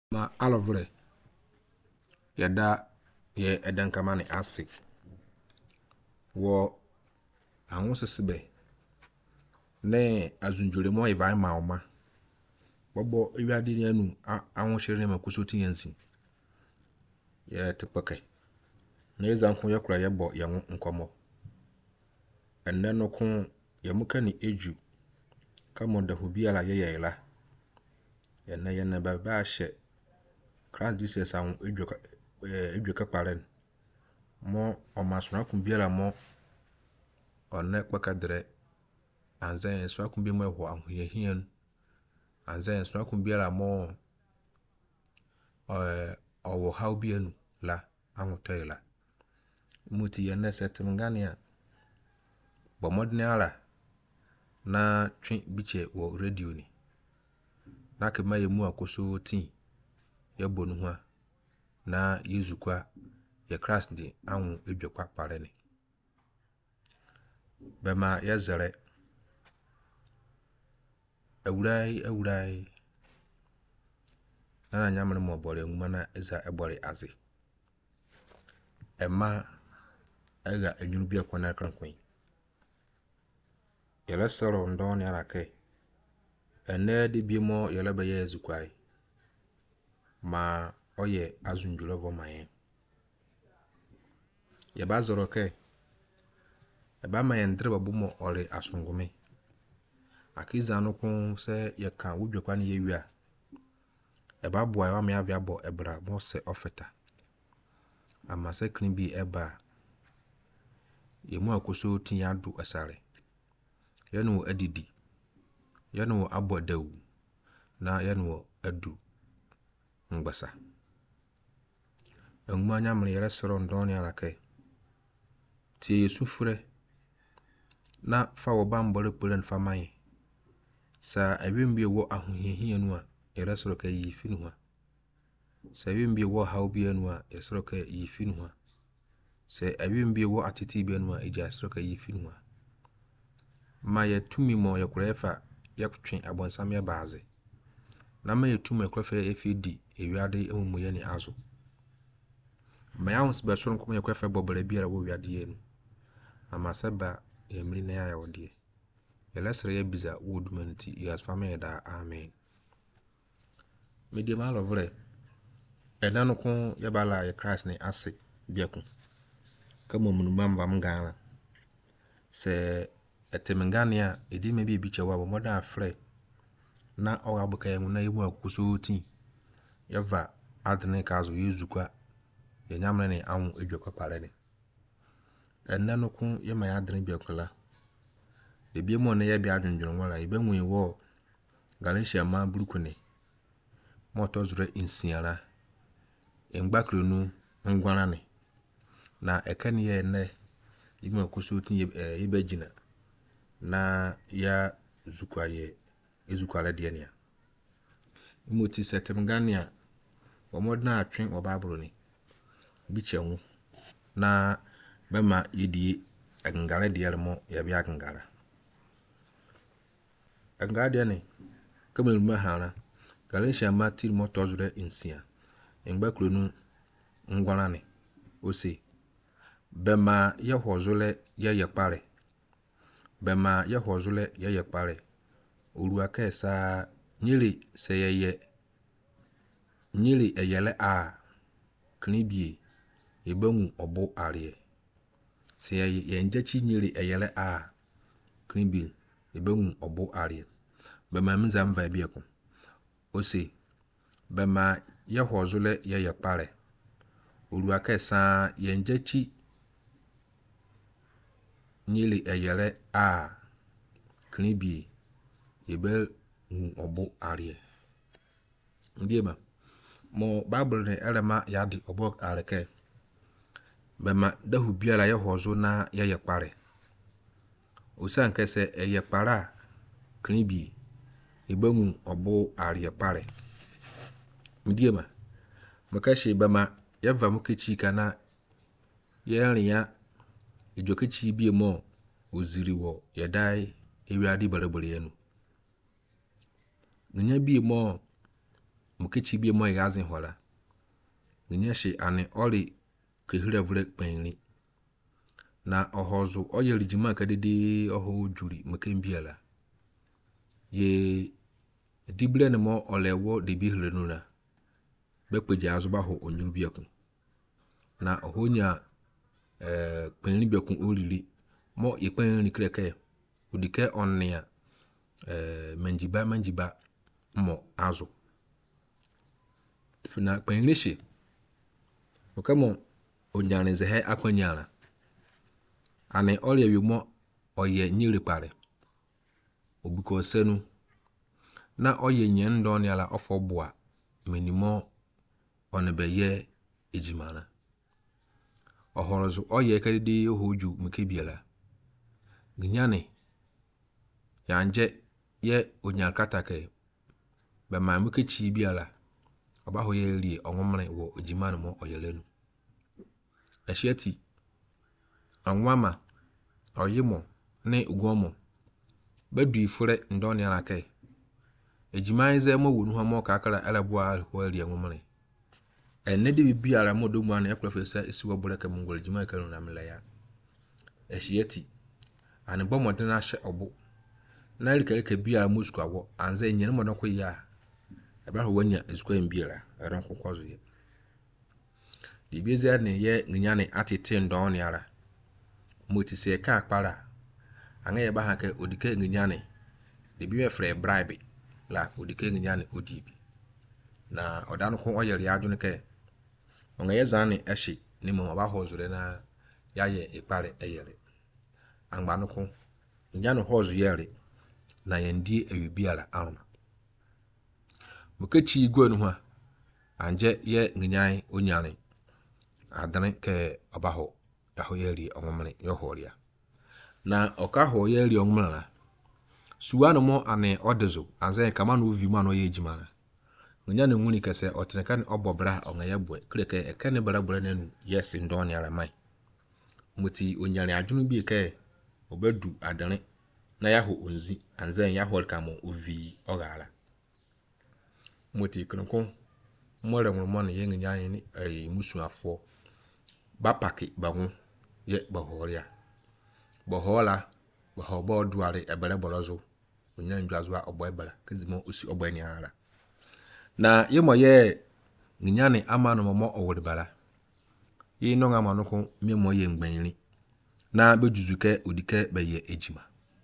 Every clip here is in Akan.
Ma alovre yada ye edankamane ase wo ahosesebe ne azunjure mo ivan maoma bobo ewiade ni anu ahoshere ne makosoti yansi ye tepeke na ezanko yakura yebo ye nkomo enne no ko ye muka ni eju kamo da hobi ala ye yela ye ba hye Christ Jesus awon edweka paren mo omasona kun biara mo onne kpakadre anzen so akun bi mo ho ahoyehian anzen so akun biara mo owo how bianu la anwotoyela muti ye ne setem ngania bomodne ara na twe biche wo radio ni na kema ye mu akoso tin ye bonu ho na yezukwa ye Christ di awon edwekwa parene bema ye zere awurai na nyamre mo bore nwuma na eza ebore aze ema ega enwunu bi akwana krankwen yele soro ndon ya rake ene de bi mo yele ba ye ezukwai ma oye azunjulovo maye ye ba zoro ke e ba maye ndre babumo ore asungume akiza no kun se ye kan wudwekwa ne ye wia e ba boa wa me avia bo ebra mo se ofeta ama se krin bi eba ye mu akoso tin adu asare ye no adidi ye no abodawu na ye no adu ngbasa enuma nyamre yere soro ndon ya rake tie yesu fure na fa wo bambore pulen famaye sa awembi wo ahohehia nu a yere soro ka yifi nu ha sa awembi wo hawbi anu a yere soro ka yifi nu ha sa awembi wo atiti bi anu a eja soro ka yifi nu ha ma ye tumi mo ye kurefa ye twetwe abonsam ye baaze na ma ye tumi kurefa ye fidi ewiade emumu ye ni azo ma ya hons be so nko ye kurefa bobere biara wo wiade ye nu ama seba ye mri na ya wodie ye lesere ye biza wodumanti yes family da amen media malovre enano ko ye bala ye Christ ne ase biaku kama munuma mva mngana se etemngania edi me bi chewa bo moda afre na owa buka ye na yimu akuso tin yeva adne kazo yezukwa ye nyamre ne awon edwekwa parene enano ko ye ma ya adne biakula ebi mo ne ye bi adwendwen wala ibe nwi wo Galatia ma brukune moto zure insiara engbakronu ngwanane na ekane ye ne yimu akoso tin ibe gina na ya zukwaye ezukwala de ne imoti setem gania omodna atwen obabro ni bichewu na bema yedi ngare de yermo ya bi ngara ngade ne kama numa hana Galatia ma til moto zure insia engbakronu ngwanane ose bema ye hozule ye yekpare bema ye hozule ye yekpare olua ka sa nyiri se ye nyiri eyele a knibie ebanwu obo are se ye njachi nyiri eyele a knibie ebanwu obo are bema mzam va biaku ose bema ye hozule ye yekpare olua ka sa ye njachi nyiri eyele a knibie ebe obo are ndiema mo bible ne elema yadi obo areke bema dahu biara ye hozo na ye yekpare osan kese eyekpara knibie ebanwu obo are pare ndiema makashi bema yeva mukechi kana ye riya ejokechi bi mo oziri wo yedai ewiade barebere yanu nya bi mo mukechi bi mo igazin hola nginya she ane oli kehire vure penri na ohozu oye rijima kadede oho juri mukembiala ye dible ne mo olewo de bi hire nuna bepeje azuba ho onyuru biakun na ohonya penri biakun olili mo ye penri kreke udike onnia manjiba mo azu fina penri she okamo onyane zehe akwanyara ane ole yemo oye nyire pare obuko senu na oye nyen ndo ni ala ofobua menimo onebeye ejimana ohorozu oye kadede ohoju mukebiala ginyane yanje ye onyakata ke be ma mukechi biala obaho ye ri onwomre wo ejimana mo oyelenu eshieti anwama oyimo ne ugomo bedu ifure ndo ni ala ke ejimaize mo wonu ha mo kakara elebua ho ri enwomre enede bibiara mo do mu ana eklofesa esiwo boleke mongol ejimai kanu na mleya eshieti ani bomo dina she obo na rikeleke biara mo sku awo anze nyen mo donko ya eba ho wanya esku embiara eran kokwozo ye di bezia ne ye nyane atete ndo ni ara motise ka akpara anga ye ba ha ke odike nyane de bi we frɛ bribe la odike nyane odibi na odanu ko oyere adwene ke onga ye zane eshi ni mo ba hozure na yaye ikpare eyere angba no ko nyane hozu yere na yendi ewibiara aruna mukechi igwe no ha anje ye nyane onyane adane ke obaho yaho yeri onwomre yo horia na okaho yeri onwomre na suwanu mo ane odezo anze kama no vi mo no ye ejimana nyane nwuni kese oteneka ni obobra onga ye bwe kreke ekane bra nanu yes ndon yara mai muti onyane adwunu bi ke obedu adane na yaho onzi anze ya hol kamo ovi ogara muti kronkon mo re mo ne ye nyane ni musuafo ba paki ba hu ye ba horia ba hola ba hobo duare ebere borozo onyan dwazwa obo ebere kezimo osi obo ni ara na yemo ye nyane amanu mo owodbara yi no nga manuko memo ye ngbanri na bejuzuke odike beye ejima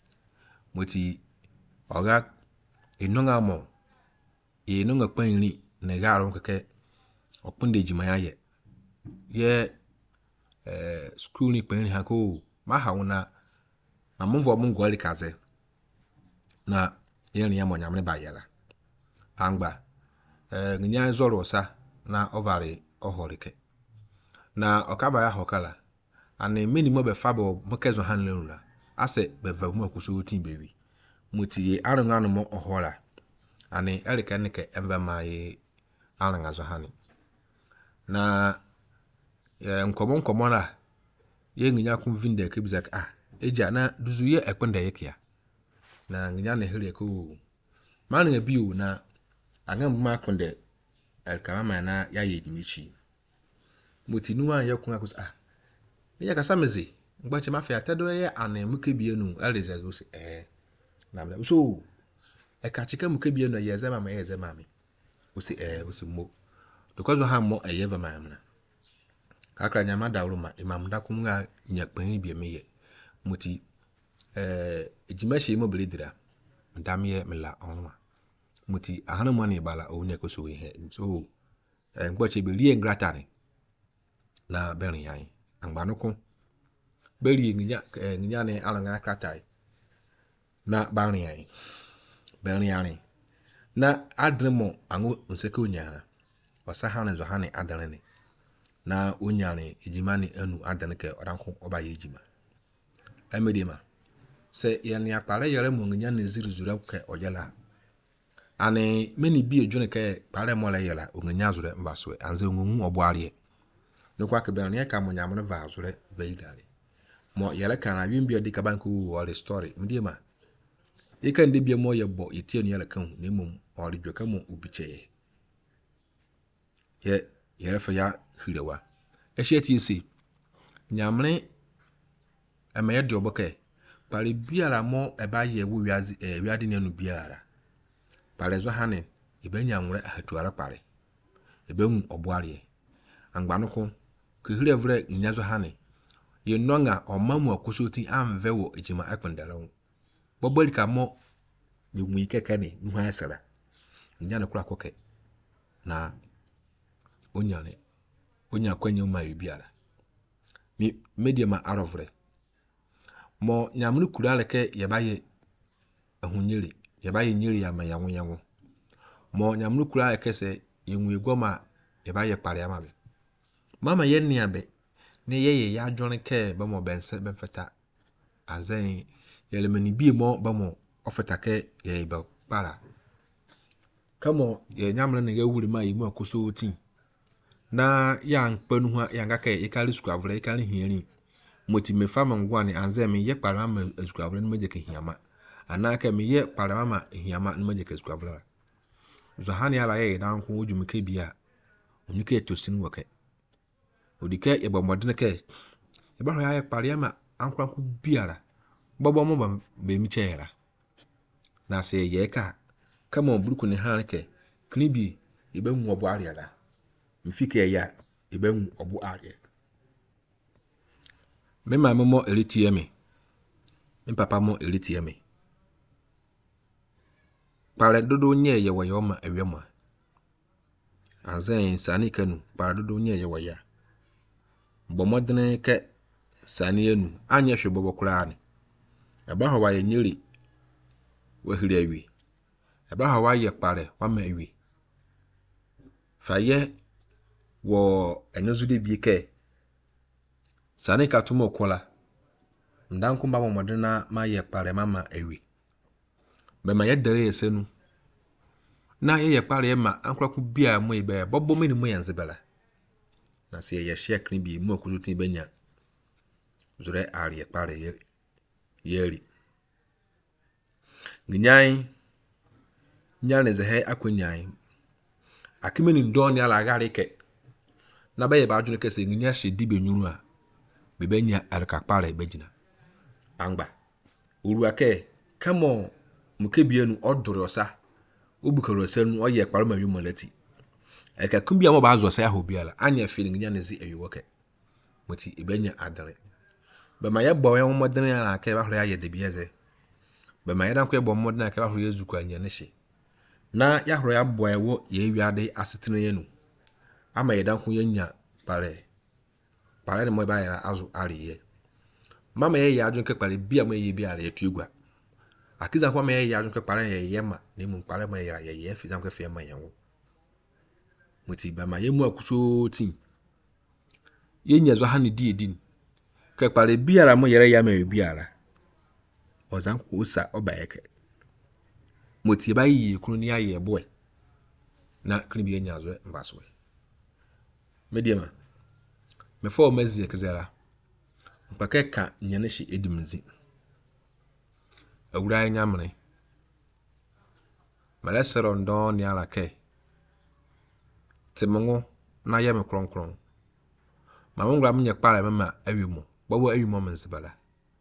moti oga enonga mo ye no nga panri na garo keke opunde ejima ya ye school ni panri hako ma hauna mamunvo mungoli kaze na yeni ya monyamne bayela angba nya zoro sa na ovari ohorike na okaba ya hokala ani meni mo be fabo mokezo hanlenu na ase be vamu akuso tin bewi muti arunganu mo ohora ani erika nike embe mai arungazo hani na nkomo na ye nya kunvinde ke bizak eja na duzuye ekpende yekia na nya ne here ko manu ebiu na angam ma kunde elkama mana ya yedimichi mutinuwa ya kun akus ya kasameze ngbache mafia atedo ye ane mukebienu alizezo se na mle so ekachike mukebienu yeze mama usi usi mo because ha mo eyeva mama kakra nyama dawruma imamda kumga nyakpani biemeye muti ejimashi mo bledira ndamye mela onwa muti ahana mani bala onye ko so ihe so ngbache be rie ngratani na berin yan angbanuko beri nya ne alanga kratai na berin yan na adremo angu nseke onyara wasahane zo hane adarene na onyare ejimani anu adanke oranko oba ye ejima emedima se yani akpare yere mo nya ne zirizura ke oyela ane meni bi ejune ke pare mo le yela onyanya zure mbaso anze ongu oboare no kwa ke berin ka mo nyamno va zure veigale mo yele kana wimbi odi ka banku or story mdima ika ndi bi mo yebo itie no yele kan na mum or dweka mo ubicheye ye refa ya hirewa ehye tie si nyamre emaye de oboke pare biara mo eba ye wo wiade ne anu biara pare zo hane ibenya nwre ahatuara pare ebemu oboare angba no ko kehire vre nyazo hane ye nonga omamu akosoti amve wo ejima akpendala boboli ka mo ye nwi keke ne nuha esara nyane kura koke na onya kwanye ma biara mi media ma arovre mo nyamru kura leke ye baye ahunyere ye baye nyere ya ma yawo mo nyamru kura leke se ye nwi goma ye baye pare ama be mama ye nia be ne ye ya adwon ke ba mo bense benfeta azen ye le mani bi mo ba mo ofeta ke ye ba para kamo ye nyamre ne gawuri ma yi mu akoso oti na ya nkpanu ha ya ngaka e kali skuavre e kali hieri moti me fama ngwane anze me ye para ma skuavre no majeke hiama anaka me ye para ma hiama no majeke skuavre zo hani ala ye dan ko ojumke bia onike tosin woke odike e bomodne ke e ba ho ya para ma ankwa ko biara bobo mo be mi chera na se ye ka kama obruku ne hanke knibi ebe mu obo ariada mfike ya ebe mu obo arie me mama mo elitie me papa mo elitie me pare dodo nye ye wo ma awema anzen sani kanu pare dodo nye ye wo ya bomodene ke sani enu anya hwe bobo kura ne eba ho wa ye nyeri wa hiri awi eba ho wa ye pare wa ma awi faye wo enyozu de bieke sani katumo kola ndanku ba momodena ma ye pare mama awi be ma ye dere yesenu na ye pare ma ankraku bia mo ibe bobo meni mo yanzebela na se ye shekni bi mo akuti benya zure ari pare yeri gnyan nyane ze he akwanyan akimeni ndoni ala garike na baye ba adwune kese nya hye dibe nyuru a bebenya alkapare bejina angba uruake kamo mukebienu odoro sa obukaro senu oye kparo ma yumolati eka kumbia mo ba azo sa ho biala anya feeling nya ne zi ayiwoke moti ibenya adare be ma ye bo ye modene ala ka ba hore ya de bieze be ma ye dan ko ye bo modene ka ba hore yezuku anya ne hye na ya hore ya bo ye wo ye wiade asetene yenu ama ye dan ko ye nya pare ne mo ba ya azu ariye mama ye ya adwon ke pare bia mo ye bia ye tuegua akiza kwa me ye ya adwon ke pare ye ma ne mu pare mo ye fi dan ko fe ma yanwo moti ba ma ye mu akuso tin ye nya zo ha ne die din ke pare biara mo yere ya ma biara ozan ko usa obayeke moti ba yi kunu ni aye boy na kunu bi nya zo mbaso mediema me fo mazi kezera mpakeka nyane shi edimzi awura nyamre malesero ndo ni ala ke timongo na ye me kronkron ma wongra mnye kpare mama awimo bobo awimo mensibala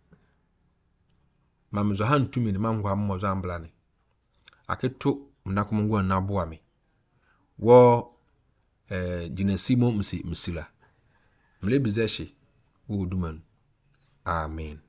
ma mzo han tumi ni mangwa mmozo amblane aketo mnakumungu na boa me wo jinasimo msila mlebizeshi wo duman amen.